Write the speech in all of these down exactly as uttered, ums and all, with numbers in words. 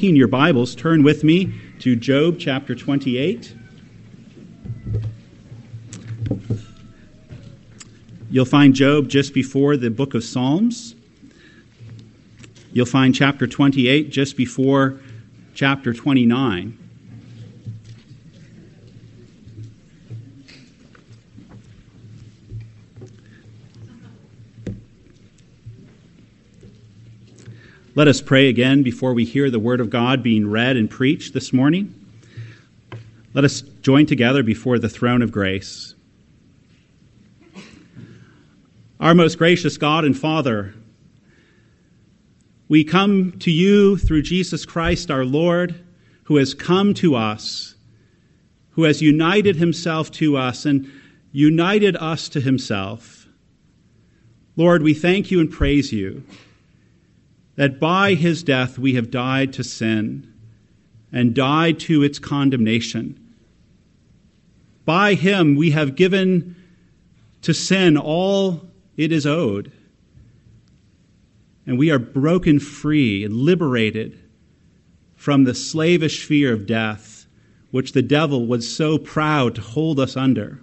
taking your Bibles, turn with me to Job chapter twenty-eight. You'll find Job just before the book of Psalms. You'll find chapter twenty-eight just before chapter twenty-nine. Let us pray again before we hear the Word of God being read and preached this morning. Let us join together before the throne of grace. Our most gracious God and Father, we come to you through Jesus Christ our Lord, who has come to us, who has united himself to us and united us to himself. Lord, we thank you and praise you that by his death we have died to sin and died to its condemnation. By him we have given to sin all it is owed, and we are broken free and liberated from the slavish fear of death, which the devil was so proud to hold us under.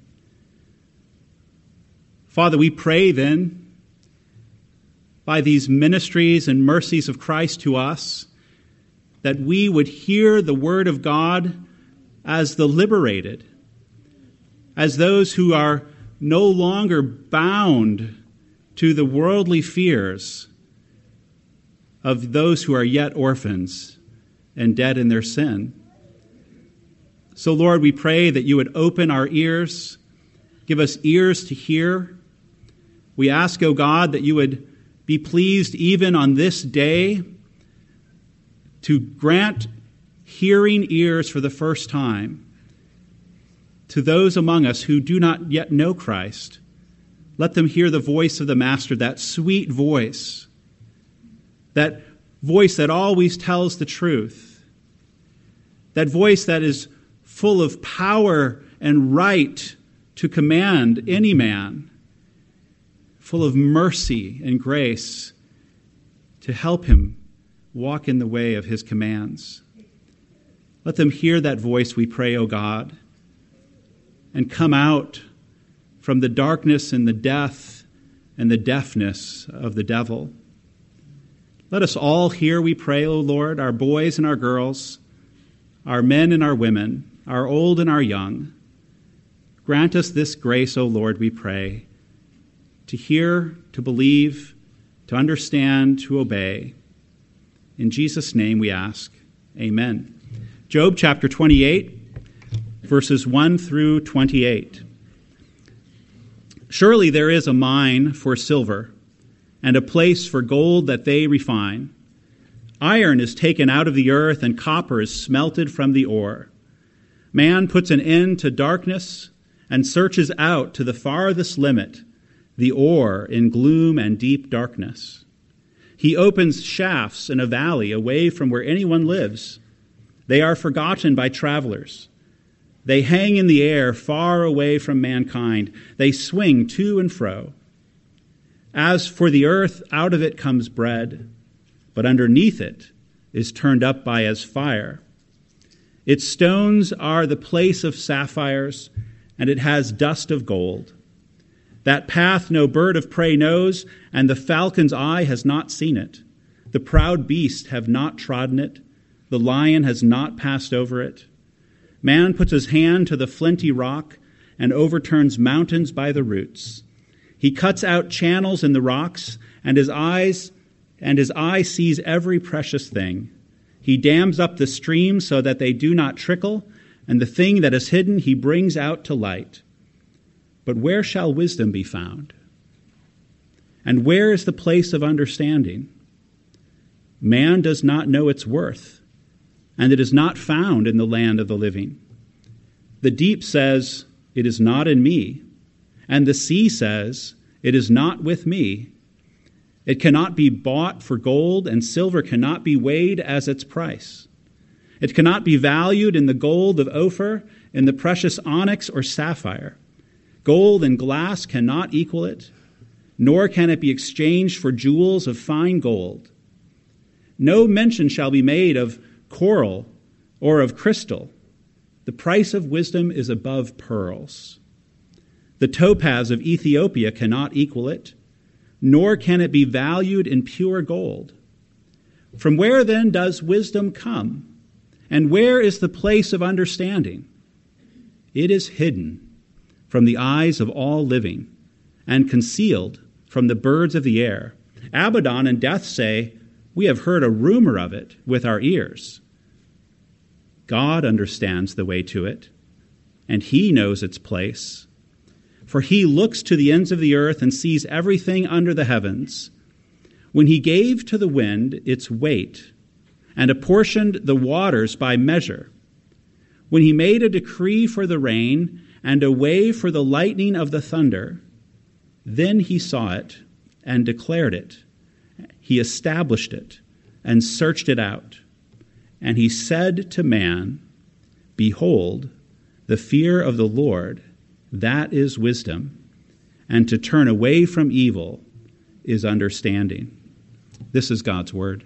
Father, we pray then, by these ministries and mercies of Christ to us, that we would hear the word of God as the liberated, as those who are no longer bound to the worldly fears of those who are yet orphans and dead in their sin. So, Lord, we pray that you would open our ears, give us ears to hear. We ask, O God, that you would be pleased even on this day to grant hearing ears for the first time to those among us who do not yet know Christ. Let them hear the voice of the Master, that sweet voice, that voice that always tells the truth, that voice that is full of power and right to command any man, full of mercy and grace to help him walk in the way of his commands. Let them hear that voice, we pray, O God, and come out from the darkness and the death and the deafness of the devil. Let us all hear, we pray, O Lord, our boys and our girls, our men and our women, our old and our young. Grant us this grace, O Lord, we pray, to hear, to believe, to understand, to obey. In Jesus' name we ask, amen. Job chapter twenty-eight, verses one through twenty-eight. Surely there is a mine for silver, and a place for gold that they refine. Iron is taken out of the earth, and copper is smelted from the ore. Man puts an end to darkness, and searches out to the farthest limit the ore in gloom and deep darkness. He opens shafts in a valley away from where anyone lives. They are forgotten by travelers. They hang in the air far away from mankind. They swing to and fro. As for the earth, out of it comes bread, but underneath it is turned up by as fire. Its stones are the place of sapphires, and it has dust of gold. That path no bird of prey knows, and the falcon's eye has not seen it. The proud beast have not trodden it. The lion has not passed over it. Man puts his hand to the flinty rock and overturns mountains by the roots. He cuts out channels in the rocks, and his eyes and his eye sees every precious thing. He dams up the streams so that they do not trickle, and the thing that is hidden he brings out to light. But where shall wisdom be found? And where is the place of understanding? Man does not know its worth, and it is not found in the land of the living. The deep says, "It is not in me," and the sea says, "It is not with me." It cannot be bought for gold, and silver cannot be weighed as its price. It cannot be valued in the gold of Ophir, in the precious onyx or sapphire. Gold and glass cannot equal it, nor can it be exchanged for jewels of fine gold. No mention shall be made of coral or of crystal. The price of wisdom is above pearls. The topaz of Ethiopia cannot equal it, nor can it be valued in pure gold. From where then does wisdom come? And where is the place of understanding? It is hidden from the eyes of all living and concealed from the birds of the air. Abaddon and Death say, we have heard a rumor of it with our ears. God understands the way to it, and he knows its place. For he looks to the ends of the earth and sees everything under the heavens. When he gave to the wind its weight and apportioned the waters by measure, when he made a decree for the rain and a way for the lightning of the thunder, then he saw it and declared it. He established it and searched it out. And he said to man, behold, the fear of the Lord, that is wisdom, and to turn away from evil is understanding. This is God's word.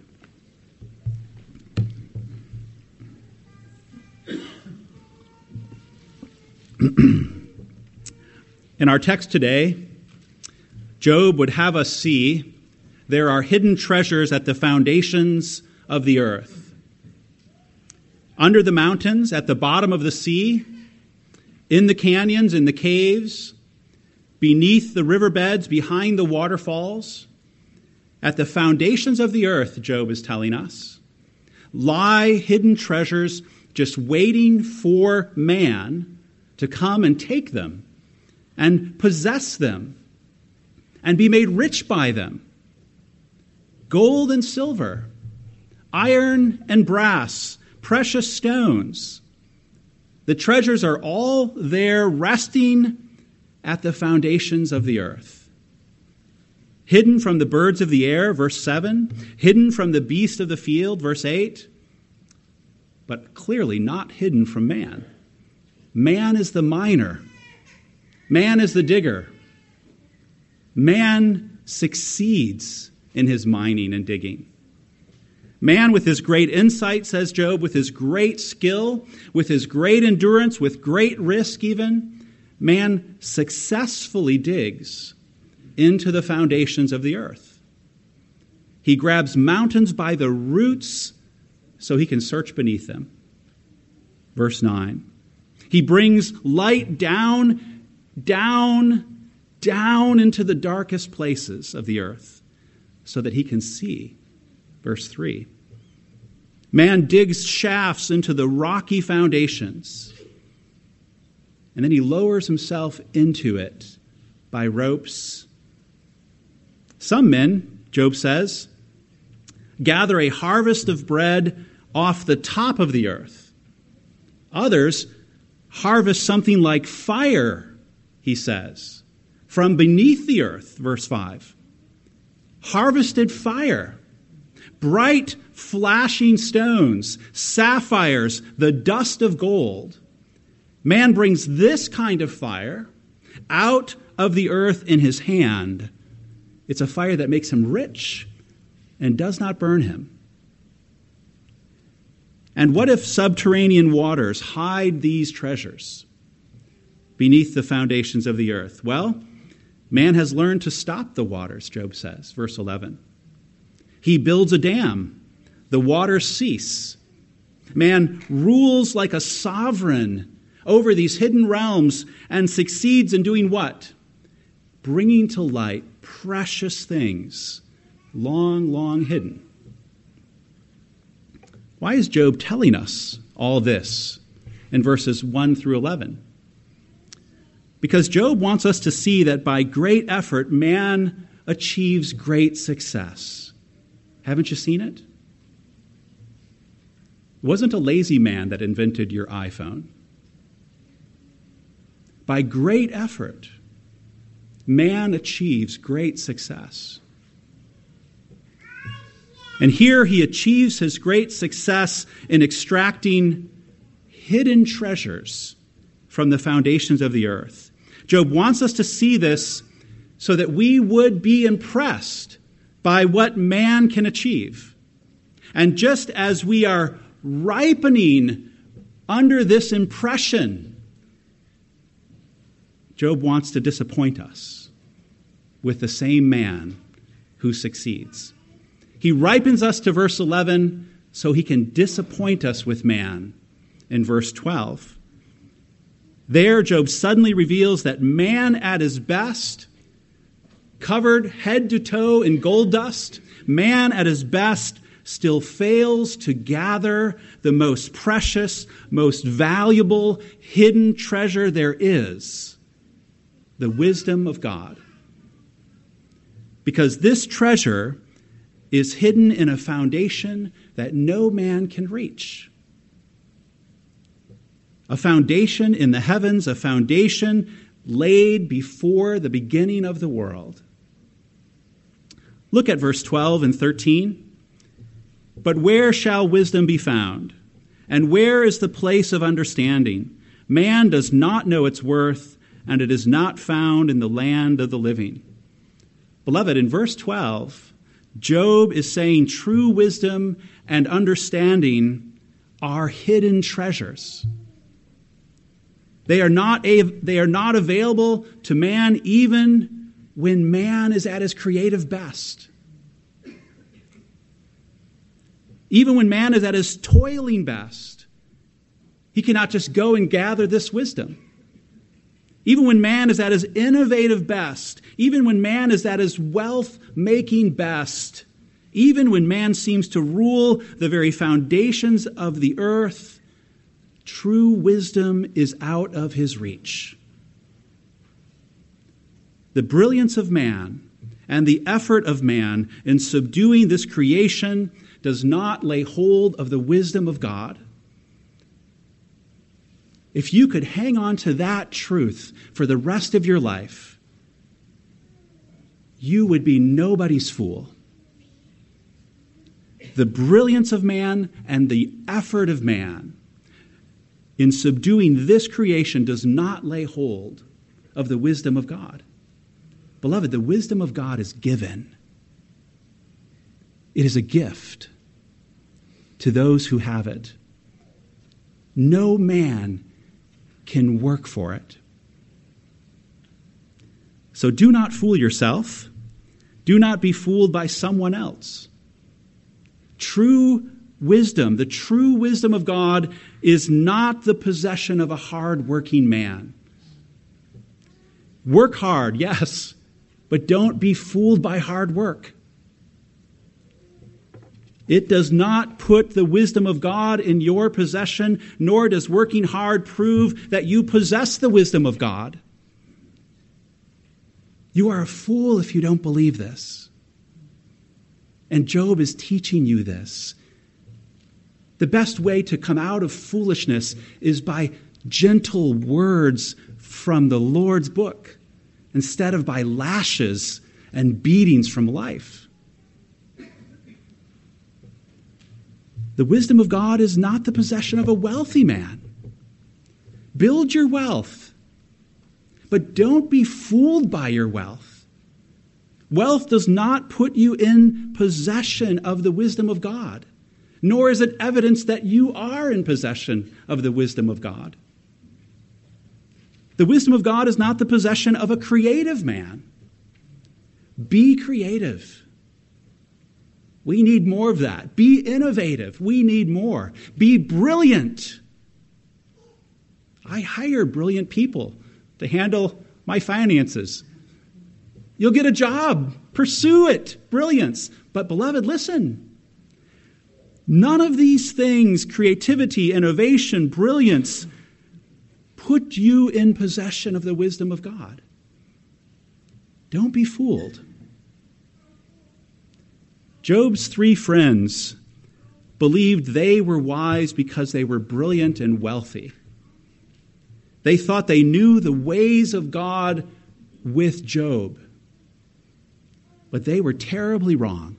In our text today, Job would have us see there are hidden treasures at the foundations of the earth. Under the mountains, at the bottom of the sea, in the canyons, in the caves, beneath the riverbeds, behind the waterfalls, at the foundations of the earth, Job is telling us, lie hidden treasures just waiting for man to come and take them and possess them and be made rich by them. Gold and silver, iron and brass, precious stones. The treasures are all there resting at the foundations of the earth. Hidden from the birds of the air, verse seven. Hidden from the beast of the field, verse eight. But clearly not hidden from man. Man is the miner. Man is the digger. Man succeeds in his mining and digging. Man with his great insight, says Job, with his great skill, with his great endurance, with great risk even, man successfully digs into the foundations of the earth. He grabs mountains by the roots so he can search beneath them. Verse nine. He brings light down, down, down into the darkest places of the earth so that he can see. Verse three. Man digs shafts into the rocky foundations, and then he lowers himself into it by ropes. Some men, Job says, gather a harvest of bread off the top of the earth. Others harvest something like fire, he says, from beneath the earth, verse five. Harvested fire, bright flashing stones, sapphires, the dust of gold. Man brings this kind of fire out of the earth in his hand. It's a fire that makes him rich and does not burn him. And what if subterranean waters hide these treasures beneath the foundations of the earth? Well, man has learned to stop the waters, Job says, verse eleven. He builds a dam. The waters cease. Man rules like a sovereign over these hidden realms and succeeds in doing what? Bringing to light precious things, long, long hidden. Why is Job telling us all this in verses one through eleven? Because Job wants us to see that by great effort, man achieves great success. Haven't you seen it? It wasn't a lazy man that invented your iPhone. By great effort, man achieves great success. And here he achieves his great success in extracting hidden treasures from the foundations of the earth. Job wants us to see this so that we would be impressed by what man can achieve. And just as we are ripening under this impression, Job wants to disappoint us with the same man who succeeds. He ripens us to verse eleven so he can disappoint us with man in verse twelve. There, Job suddenly reveals that man at his best, covered head to toe in gold dust, man at his best still fails to gather the most precious, most valuable, hidden treasure there is, the wisdom of God. Because this treasure is hidden in a foundation that no man can reach. A foundation in the heavens, a foundation laid before the beginning of the world. Look at verse twelve and thirteen. But where shall wisdom be found? And where is the place of understanding? Man does not know its worth, and it is not found in the land of the living. Beloved, in verse twelve, Job is saying true wisdom and understanding are hidden treasures. They are not, a, they are not available to man even when man is at his creative best. Even when man is at his toiling best, he cannot just go and gather this wisdom. Even when man is at his innovative best, even when man is at his wealth-making best, even when man seems to rule the very foundations of the earth, true wisdom is out of his reach. The brilliance of man and the effort of man in subduing this creation does not lay hold of the wisdom of God. If you could hang on to that truth for the rest of your life, you would be nobody's fool. The brilliance of man and the effort of man in subduing this creation does not lay hold of the wisdom of God. Beloved, the wisdom of God is given. It is a gift to those who have it. No man can work for it. So do not fool yourself. Do not be fooled by someone else. True wisdom, the true wisdom of God, is not the possession of a hard-working man. Work hard, yes, but don't be fooled by hard work. It does not put the wisdom of God in your possession, nor does working hard prove that you possess the wisdom of God. You are a fool if you don't believe this. And Job is teaching you this. The best way to come out of foolishness is by gentle words from the Lord's book, instead of by lashes and beatings from life. The wisdom of God is not the possession of a wealthy man. Build your wealth, but don't be fooled by your wealth. Wealth does not put you in possession of the wisdom of God, nor is it evidence that you are in possession of the wisdom of God. The wisdom of God is not the possession of a creative man. Be creative. We need more of that. Be innovative. We need more. Be brilliant. I hire brilliant people to handle my finances. You'll get a job. Pursue it. Brilliance. But beloved, listen. None of these things, creativity, innovation, brilliance, put you in possession of the wisdom of God. Don't be fooled. Job's three friends believed they were wise because they were brilliant and wealthy. They thought they knew the ways of God with Job. But they were terribly wrong.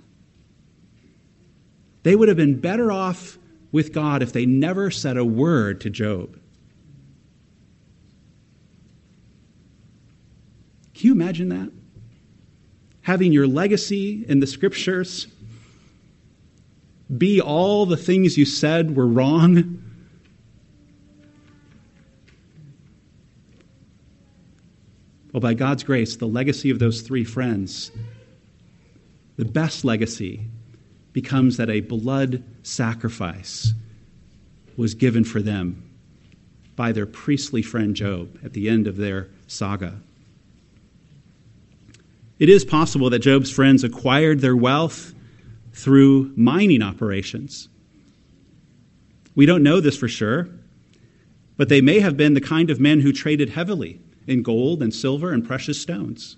They would have been better off with God if they never said a word to Job. Can you imagine that? Having your legacy in the Scriptures, be all the things you said were wrong? Well, by God's grace, the legacy of those three friends, the best legacy, becomes that a blood sacrifice was given for them by their priestly friend Job at the end of their saga. It is possible that Job's friends acquired their wealth through mining operations. We don't know this for sure, but they may have been the kind of men who traded heavily in gold and silver and precious stones.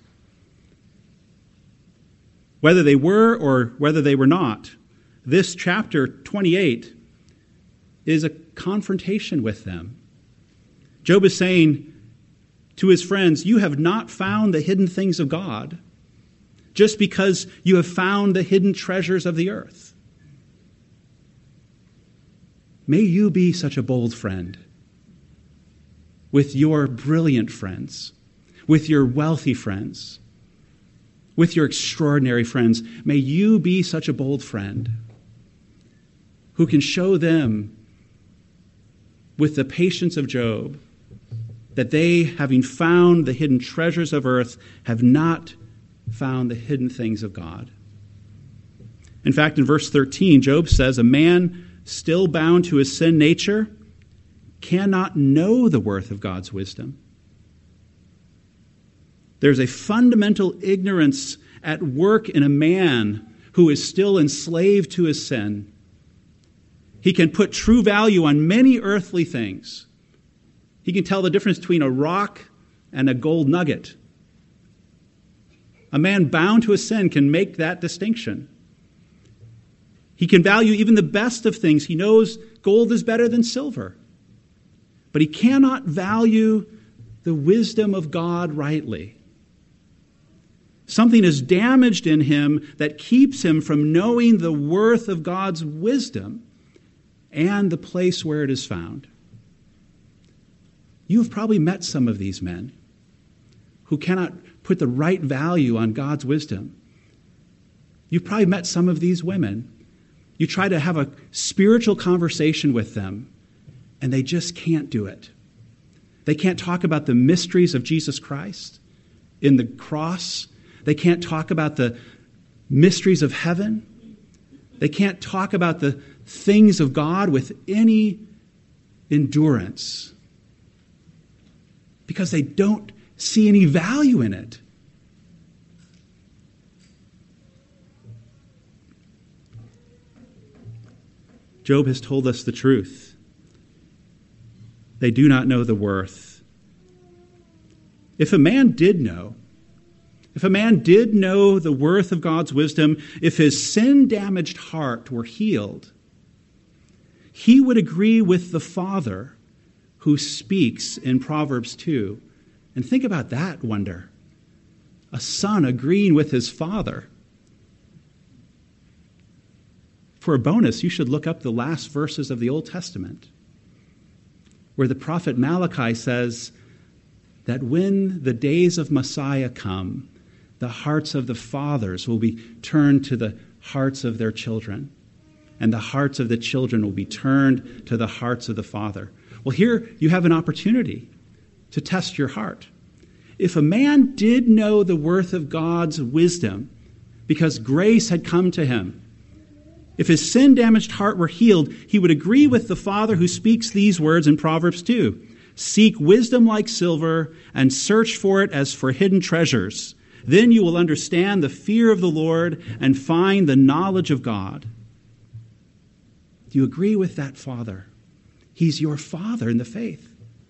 Whether they were or whether they were not, this chapter twenty-eight is a confrontation with them. Job is saying to his friends, you have not found the hidden things of God just because you have found the hidden treasures of the earth. May you be such a bold friend with your brilliant friends, with your wealthy friends, with your extraordinary friends. May you be such a bold friend who can show them with the patience of Job that they, having found the hidden treasures of earth, have not found the hidden things of God. In fact, in verse thirteen, Job says, a man still bound to his sin nature cannot know the worth of God's wisdom. There's a fundamental ignorance at work in a man who is still enslaved to his sin. He can put true value on many earthly things. He can tell the difference between a rock and a gold nugget. A man bound to his sin can make that distinction. He can value even the best of things. He knows gold is better than silver. But he cannot value the wisdom of God rightly. Something is damaged in him that keeps him from knowing the worth of God's wisdom and the place where it is found. You have probably met some of these men who cannot put the right value on God's wisdom. You've probably met some of these women. You try to have a spiritual conversation with them, and they just can't do it. They can't talk about the mysteries of Jesus Christ in the cross. They can't talk about the mysteries of heaven. They can't talk about the things of God with any endurance because they don't see any value in it. Job has told us the truth. They do not know the worth. If a man did know, if a man did know the worth of God's wisdom, if his sin-damaged heart were healed, he would agree with the Father who speaks in Proverbs two. And think about that wonder. A son agreeing with his father. For a bonus, you should look up the last verses of the Old Testament, where the prophet Malachi says that when the days of Messiah come, the hearts of the fathers will be turned to the hearts of their children, and the hearts of the children will be turned to the hearts of the Father. Well, here you have an opportunity to test your heart. If a man did know the worth of God's wisdom because grace had come to him, if his sin-damaged heart were healed, he would agree with the Father who speaks these words in Proverbs two. Seek wisdom like silver and search for it as for hidden treasures. Then you will understand the fear of the Lord and find the knowledge of God. Do you agree with that Father? He's your Father in the faith.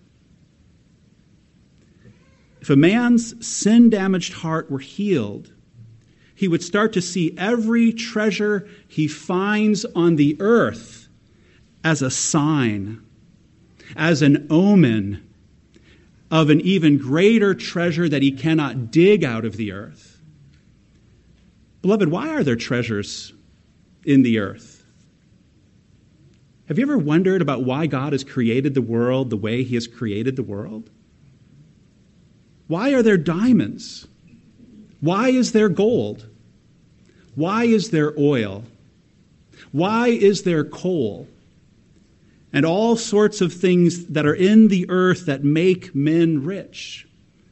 If a man's sin-damaged heart were healed, he would start to see every treasure he finds on the earth as a sign, as an omen of an even greater treasure that he cannot dig out of the earth. Beloved, why are there treasures in the earth? Have you ever wondered about why God has created the world the way he has created the world? Why are there diamonds? Why is there gold? Why is there oil? Why is there coal and all sorts of things that are in the earth that make men rich?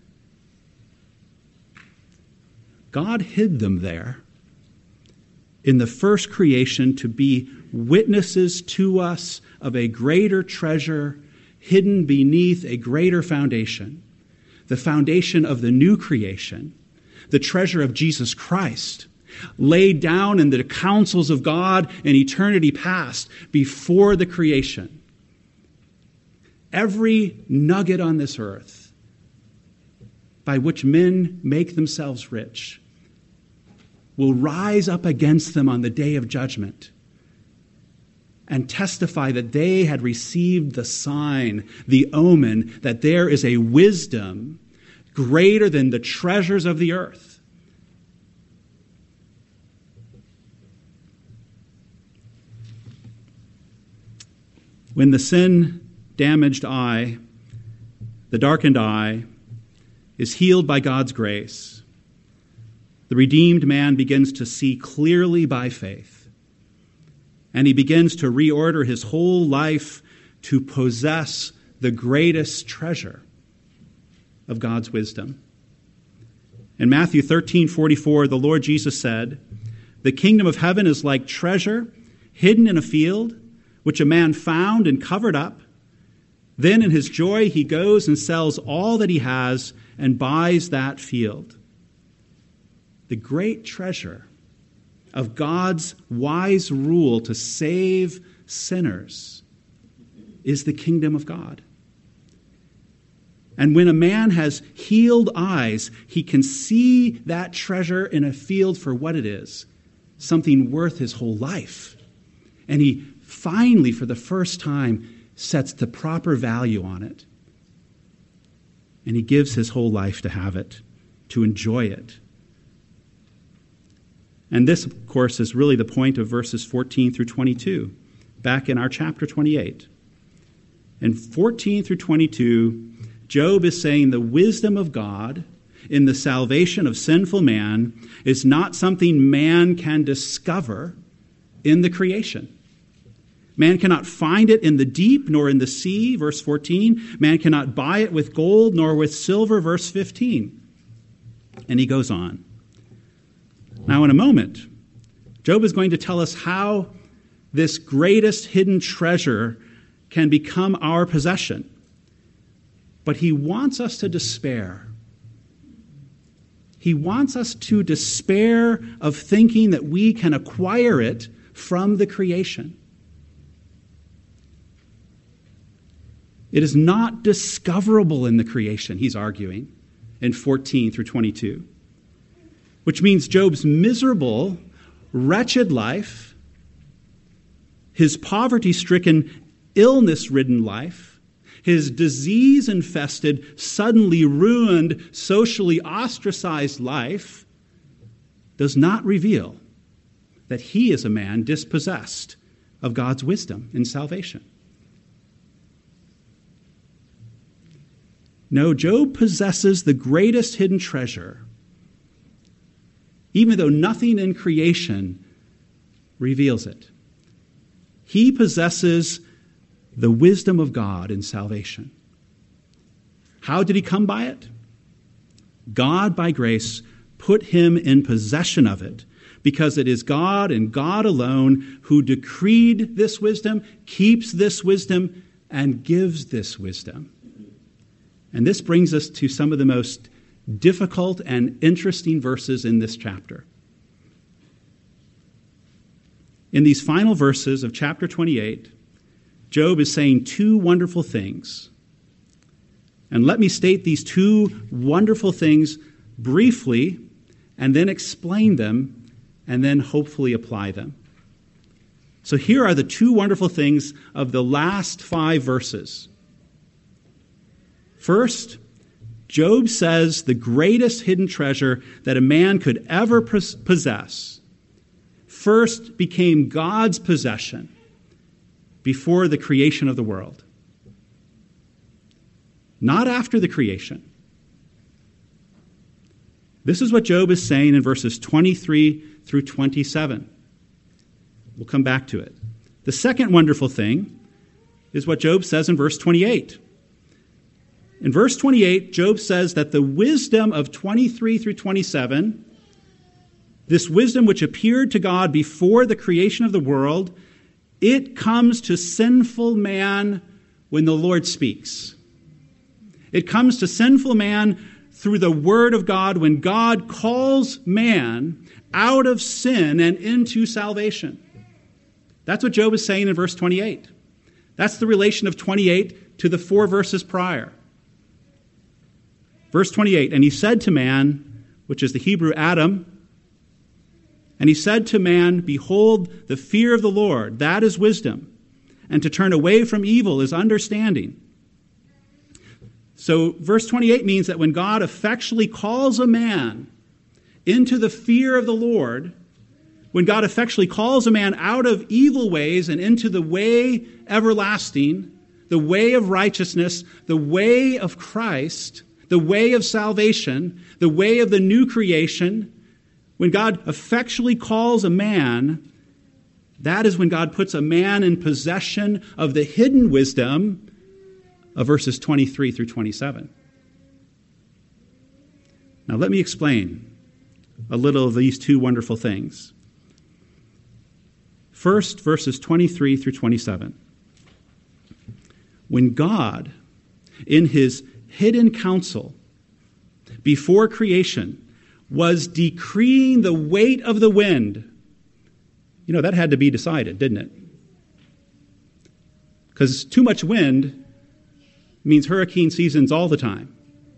God hid them there in the first creation to be witnesses to us of a greater treasure hidden beneath a greater foundation, the foundation of the new creation, the treasure of Jesus Christ, laid down in the counsels of God in eternity past before the creation. Every nugget on this earth by which men make themselves rich will rise up against them on the day of judgment and testify that they had received the sign, the omen, that there is a wisdom greater than the treasures of the earth. When the sin-damaged eye, the darkened eye, is healed by God's grace, the redeemed man begins to see clearly by faith, and he begins to reorder his whole life to possess the greatest treasure of God's wisdom. In Matthew thirteen forty-four, the Lord Jesus said, "The kingdom of heaven is like treasure hidden in a field, which a man found and covered up. Then in his joy he goes and sells all that he has and buys that field." The great treasure of God's wise rule to save sinners is the kingdom of God. And when a man has healed eyes, he can see that treasure in a field for what it is, something worth his whole life. And he finally, for the first time, sets the proper value on it. And he gives his whole life to have it, to enjoy it. And this, of course, is really the point of verses fourteen through twenty-two, back in our chapter twenty-eight. In fourteen through twenty-two, Job is saying the wisdom of God in the salvation of sinful man is not something man can discover in the creation. Man cannot find it in the deep nor in the sea, verse fourteen. Man cannot buy it with gold nor with silver, verse fifteen. And he goes on. Now, in a moment, Job is going to tell us how this greatest hidden treasure can become our possession. But he wants us to despair. He wants us to despair of thinking that we can acquire it from the creation. It is not discoverable in the creation, he's arguing, in fourteen through twenty-two. Which means Job's miserable, wretched life, his poverty-stricken, illness-ridden life, his disease-infested, suddenly ruined, socially ostracized life, does not reveal that he is a man dispossessed of God's wisdom in salvation. No, Job possesses the greatest hidden treasure, even though nothing in creation reveals it. He possesses the wisdom of God in salvation. How did he come by it? God, by grace, put him in possession of it, because it is God and God alone who decreed this wisdom, keeps this wisdom, and gives this wisdom. And this brings us to some of the most difficult and interesting verses in this chapter. In these final verses of chapter twenty-eight, Job is saying two wonderful things. And let me state these two wonderful things briefly, and then explain them, and then hopefully apply them. So here are the two wonderful things of the last five verses. First, Job says the greatest hidden treasure that a man could ever possess first became God's possession before the creation of the world. Not after the creation. This is what Job is saying in verses twenty-three through twenty-seven. We'll come back to it. The second wonderful thing is what Job says in verse twenty-eight. In verse twenty-eight, Job says that the wisdom of twenty-three through twenty-seven, this wisdom which appeared to God before the creation of the world, it comes to sinful man when the Lord speaks. It comes to sinful man through the word of God when God calls man out of sin and into salvation. That's what Job is saying in verse twenty-eight. That's the relation of twenty-eight to the four verses prior. Verse twenty-eight, and he said to man, which is the Hebrew Adam, and he said to man, behold, the fear of the Lord, that is wisdom, and to turn away from evil is understanding. So verse twenty-eight means that when God effectually calls a man into the fear of the Lord, when God effectually calls a man out of evil ways and into the way everlasting, the way of righteousness, the way of Christ, the way of salvation, the way of the new creation, when God effectually calls a man, that is when God puts a man in possession of the hidden wisdom of verses twenty-three through twenty-seven. Now let me explain a little of these two wonderful things. First, verses twenty-three through twenty-seven. When God, in his hidden counsel before creation, was decreeing the weight of the wind, you know, that had to be decided, didn't it? Because too much wind means hurricane seasons all the time.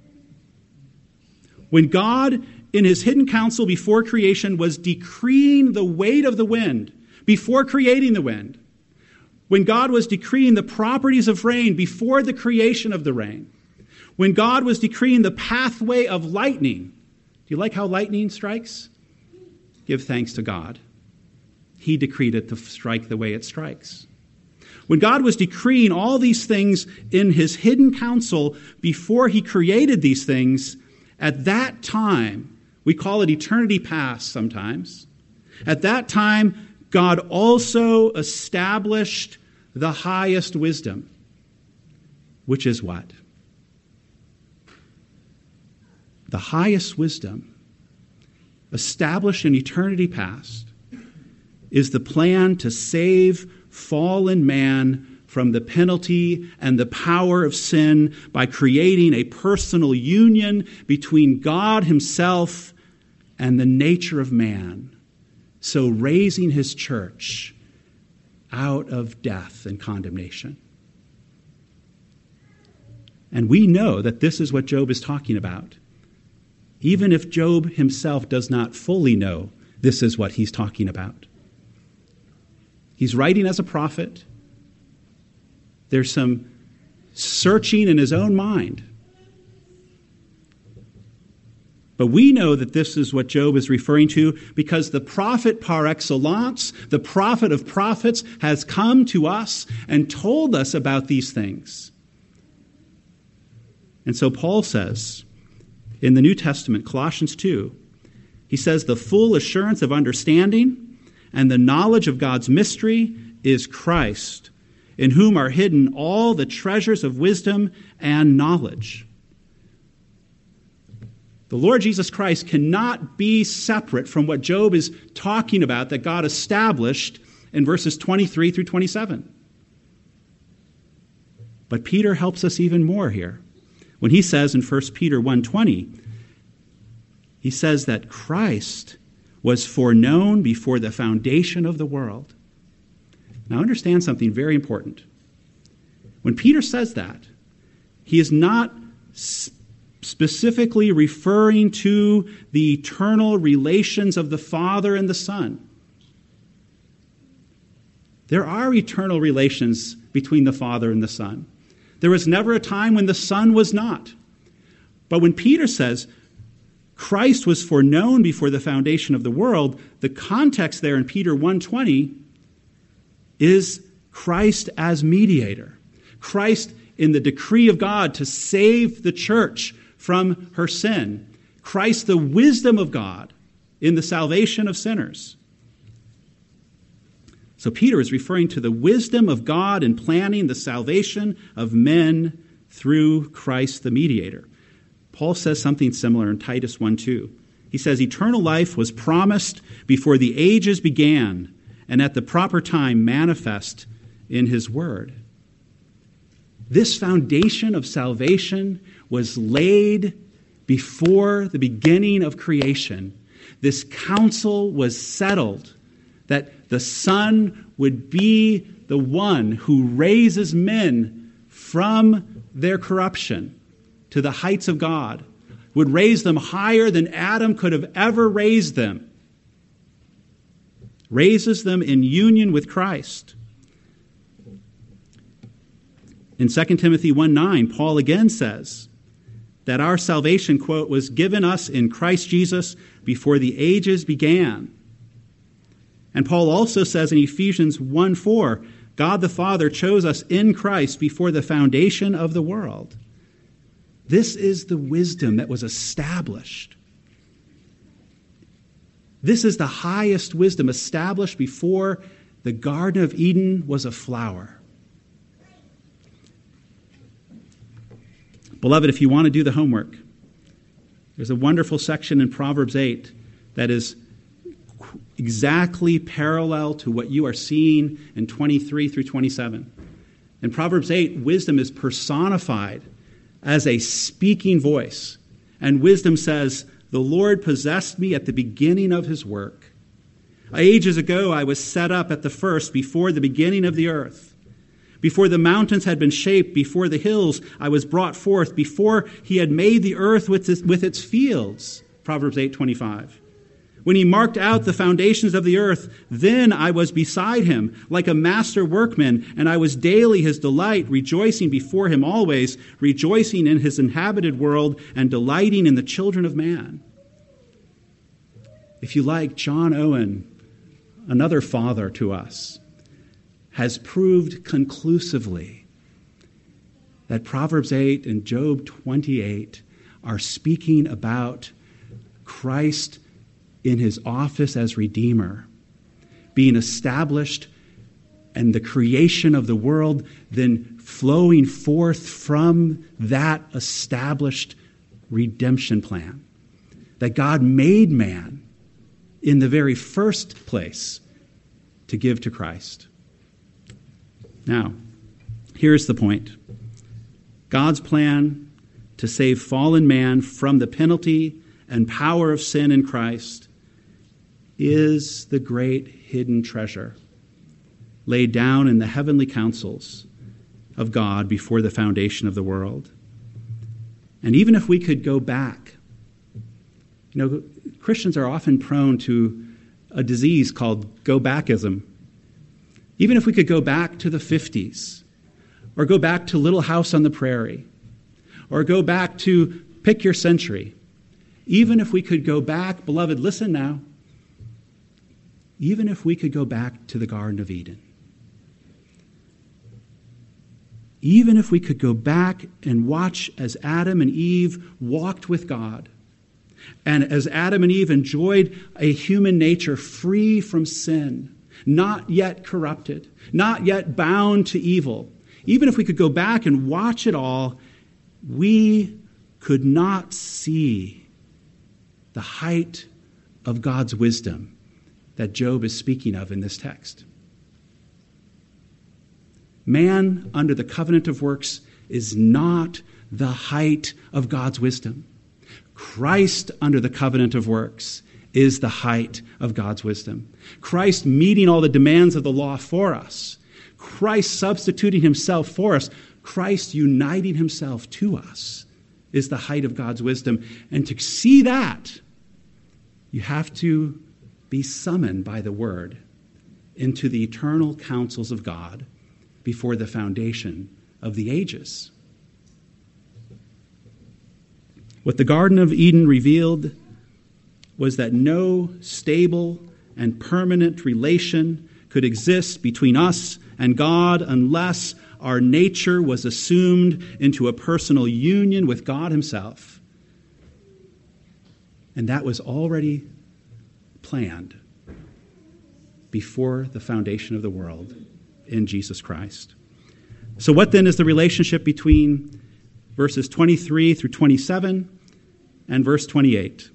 When God, in his hidden counsel before creation, was decreeing the weight of the wind, before creating the wind, when God was decreeing the properties of rain before the creation of the rain, when God was decreeing the pathway of lightning. Do you like how lightning strikes? Give thanks to God. He decreed it to strike the way it strikes. When God was decreeing all these things in his hidden counsel before he created these things, at that time, we call it eternity past sometimes, at that time, God also established the highest wisdom, which is what? The highest wisdom, established in eternity past, is the plan to save fallen man from the penalty and the power of sin by creating a personal union between God himself and the nature of man, so raising his church out of death and condemnation. And we know that this is what Job is talking about. Even if Job himself does not fully know this is what he's talking about. He's writing as a prophet. There's some searching in his own mind. But we know that this is what Job is referring to because the prophet par excellence, the prophet of prophets, has come to us and told us about these things. And so Paul says, in the New Testament, Colossians two, he says, the full assurance of understanding and the knowledge of God's mystery is Christ, in whom are hidden all the treasures of wisdom and knowledge. The Lord Jesus Christ cannot be separate from what Job is talking about that God established in verses twenty-three through twenty-seven. But Peter helps us even more here. When he says in First Peter one twenty, he says that Christ was foreknown before the foundation of the world. Now understand something very important. When Peter says that, he is not specifically referring to the eternal relations of the Father and the Son. There are eternal relations between the Father and the Son. There was never a time when the Son was not. But when Peter says Christ was foreknown before the foundation of the world, the context there in Peter one twenty is Christ as mediator. Christ in the decree of God to save the church from her sin. Christ, the wisdom of God in the salvation of sinners. So Peter is referring to the wisdom of God in planning the salvation of men through Christ the mediator. Paul says something similar in Titus one two. He says, eternal life was promised before the ages began, and at the proper time manifest in his word. This foundation of salvation was laid before the beginning of creation. This counsel was settled that the Son would be the one who raises men from their corruption to the heights of God, would raise them higher than Adam could have ever raised them, raises them in union with Christ. In Second Timothy one nine, Paul again says that our salvation, quote, was given us in Christ Jesus before the ages began. And Paul also says in Ephesians one four, God the Father chose us in Christ before the foundation of the world. This is the wisdom that was established. This is the highest wisdom established before the Garden of Eden was a flower. Beloved, if you want to do the homework, there's a wonderful section in Proverbs eight that is exactly parallel to what you are seeing in twenty-three through twenty-seven. In Proverbs eight, wisdom is personified as a speaking voice. And wisdom says, the Lord possessed me at the beginning of his work. Ages ago I was set up at the first, before the beginning of the earth. Before the mountains had been shaped, before the hills I was brought forth, before he had made the earth with its, with its fields. Proverbs eight twenty-five. When he marked out the foundations of the earth, then I was beside him like a master workman, and I was daily his delight, rejoicing before him always, rejoicing in his inhabited world and delighting in the children of man. If you like, John Owen, another father to us, has proved conclusively that Proverbs eight and Job twenty-eight are speaking about Christ in his office as Redeemer, being established, and the creation of the world then flowing forth from that established redemption plan. That God made man in the very first place to give to Christ. Now, here's the point. God's plan to save fallen man from the penalty and power of sin in Christ is the great hidden treasure laid down in the heavenly counsels of God before the foundation of the world. And even if we could go back, you know, Christians are often prone to a disease called go-backism. Even if we could go back to the fifties, or go back to Little House on the Prairie, or go back to pick your century, even if we could go back, beloved, listen now, even if we could go back to the Garden of Eden, even if we could go back and watch as Adam and Eve walked with God, and as Adam and Eve enjoyed a human nature free from sin, not yet corrupted, not yet bound to evil, even if we could go back and watch it all, we could not see the height of God's wisdom that Job is speaking of in this text. Man under the covenant of works is not the height of God's wisdom. Christ under the covenant of works is the height of God's wisdom. Christ meeting all the demands of the law for us. Christ substituting himself for us. Christ uniting himself to us is the height of God's wisdom. And to see that, you have to be summoned by the word into the eternal counsels of God before the foundation of the ages. What the Garden of Eden revealed was that no stable and permanent relation could exist between us and God unless our nature was assumed into a personal union with God himself. And that was already planned before the foundation of the world in Jesus Christ. So what then is the relationship between verses twenty-three through twenty-seven and verse twenty-eight?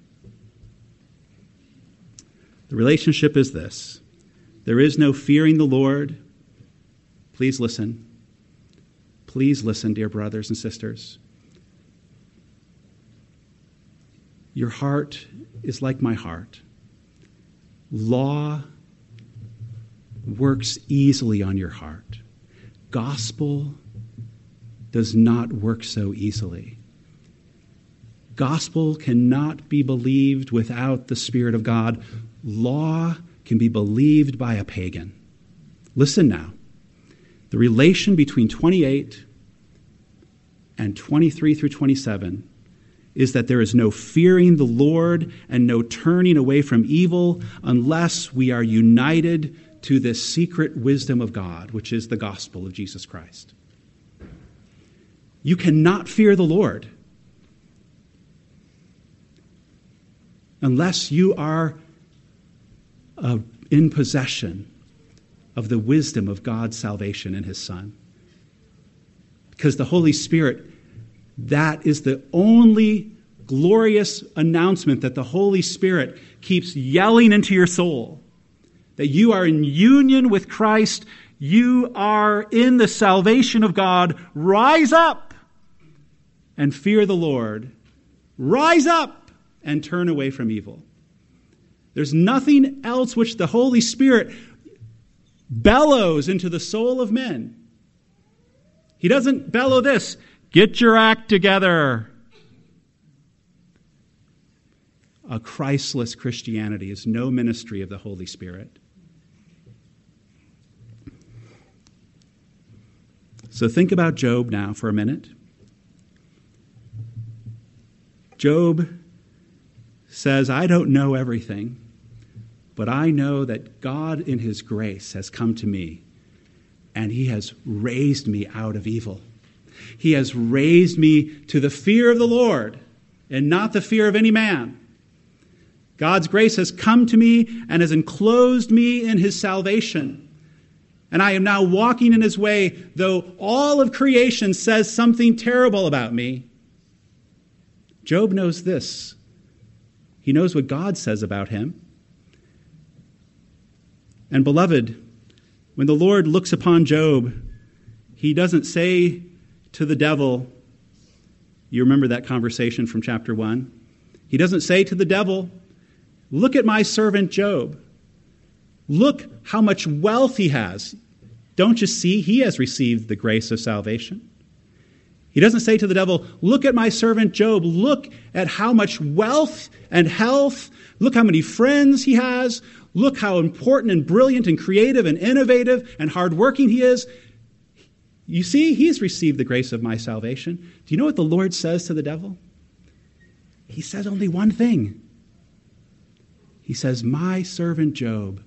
The relationship is this. There is no fearing the Lord. Please listen. Please listen, dear brothers and sisters. Your heart is like my heart. Law works easily on your heart. Gospel does not work so easily. Gospel cannot be believed without the Spirit of God. Law can be believed by a pagan. Listen now. The relation between twenty-eight and twenty-three through twenty-seven is that there is no fearing the Lord and no turning away from evil unless we are united to this secret wisdom of God, which is the gospel of Jesus Christ. You cannot fear the Lord unless you are uh, in possession of the wisdom of God's salvation in his Son. Because the Holy Spirit, that is the only glorious announcement that the Holy Spirit keeps yelling into your soul. That you are in union with Christ. You are in the salvation of God. Rise up and fear the Lord. Rise up and turn away from evil. There's nothing else which the Holy Spirit bellows into the soul of men. He doesn't bellow this, get your act together. A Christless Christianity is no ministry of the Holy Spirit. So think about Job now for a minute. Job says, I don't know everything, but I know that God in his grace has come to me, and he has raised me out of evil. He has raised me to the fear of the Lord and not the fear of any man. God's grace has come to me and has enclosed me in his salvation. And I am now walking in his way, though all of creation says something terrible about me. Job knows this. He knows what God says about him. And beloved, when the Lord looks upon Job, he doesn't say to the devil, you remember that conversation from chapter one? He doesn't say to the devil, look at my servant Job. Look how much wealth he has. Don't you see he has received the grace of salvation? He doesn't say to the devil, look at my servant Job. Look at how much wealth and health. Look how many friends he has. Look how important and brilliant and creative and innovative and hardworking he is. You see, he's received the grace of my salvation. Do you know what the Lord says to the devil? He says only one thing. He says, my servant Job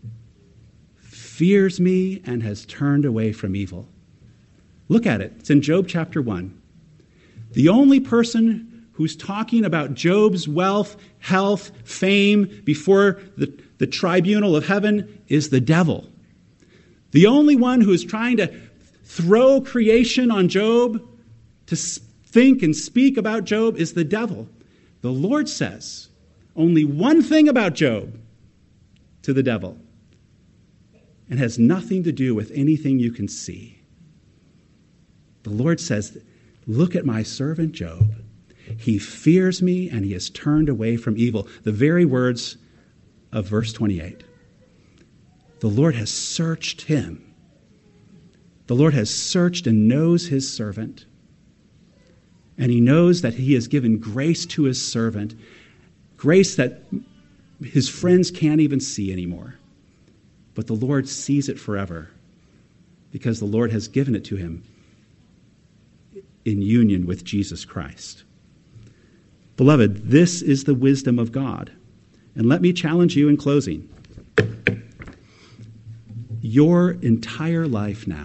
fears me and has turned away from evil. Look at it. It's in Job chapter one. The only person who's talking about Job's wealth, health, fame before the, the tribunal of heaven is the devil. The only one who is trying to throw creation on Job, to think and speak about Job, is the devil. The Lord says only one thing about Job to the devil, and has nothing to do with anything you can see. The Lord says, look at my servant Job. He fears me and he has turned away from evil. The very words of verse twenty-eight. The Lord has searched him. The Lord has searched and knows his servant. And he knows that he has given grace to his servant, grace that his friends can't even see anymore. But the Lord sees it forever because the Lord has given it to him in union with Jesus Christ. Beloved, this is the wisdom of God. And let me challenge you in closing. Your entire life now,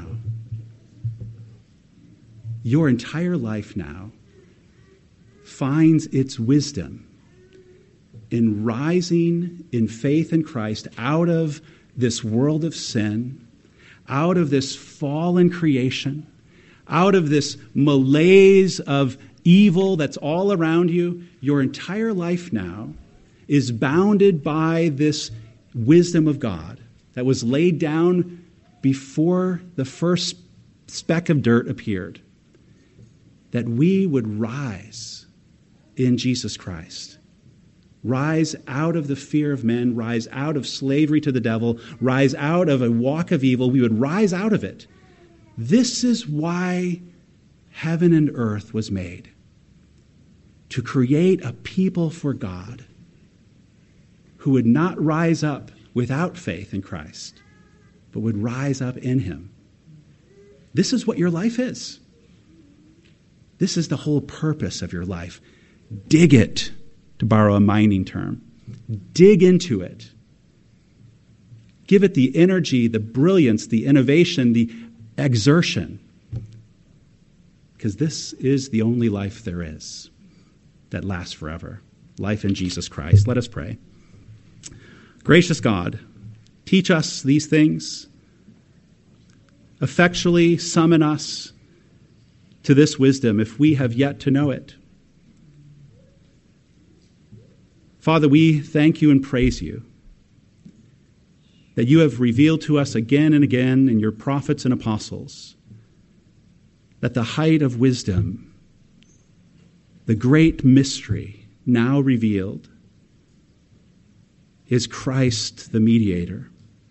your entire life now finds its wisdom in rising in faith in Christ out of this world of sin, out of this fallen creation, out of this malaise of evil that's all around you. Your entire life now is bounded by this wisdom of God that was laid down before the first speck of dirt appeared, that we would rise in Jesus Christ. Rise out of the fear of men, rise out of slavery to the devil, rise out of a walk of evil. We would rise out of it. This is why heaven and earth was made, to create a people for God who would not rise up without faith in Christ, but would rise up in him. This is what your life is. This is the whole purpose of your life. Dig it, to borrow a mining term. Dig into it. Give it the energy, the brilliance, the innovation, the exertion. Because this is the only life there is that lasts forever. Life in Jesus Christ. Let us pray. Gracious God, teach us these things. Effectually summon us to this wisdom if we have yet to know it. Father, we thank you and praise you that you have revealed to us again and again in your prophets and apostles that the height of wisdom, the great mystery now revealed, is Christ the mediator.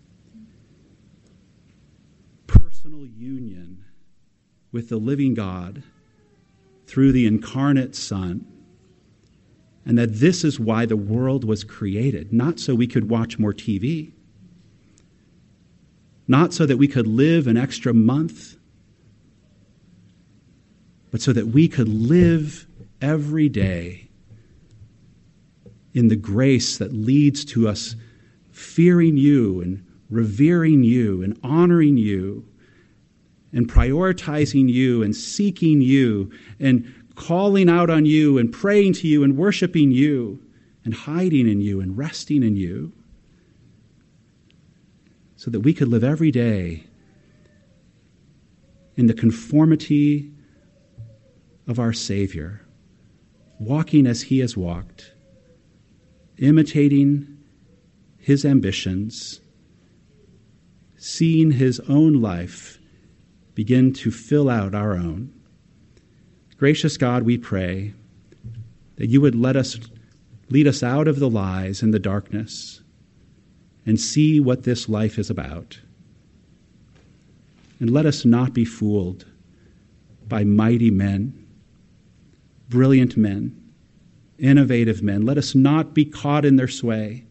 Personal union with the living God through the incarnate Son. And that this is why the world was created, not so we could watch more T V, not so that we could live an extra month, but so that we could live every day in the grace that leads to us fearing you and revering you and honoring you and prioritizing you and seeking you and calling out on you and praying to you and worshiping you and hiding in you and resting in you, so that we could live every day in the conformity of our Savior, walking as he has walked, imitating his ambitions, seeing his own life begin to fill out our own. Gracious God, we pray that you would let us lead us out of the lies and the darkness and see what this life is about. And let us not be fooled by mighty men, brilliant men, innovative men. Let us not be caught in their sway.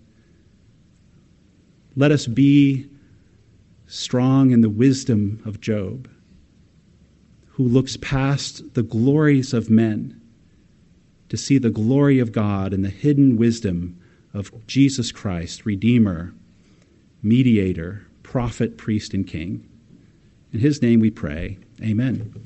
Let us be strong in the wisdom of Job, who looks past the glories of men to see the glory of God and the hidden wisdom of Jesus Christ, Redeemer, Mediator, Prophet, Priest, and King. In his name we pray. Amen.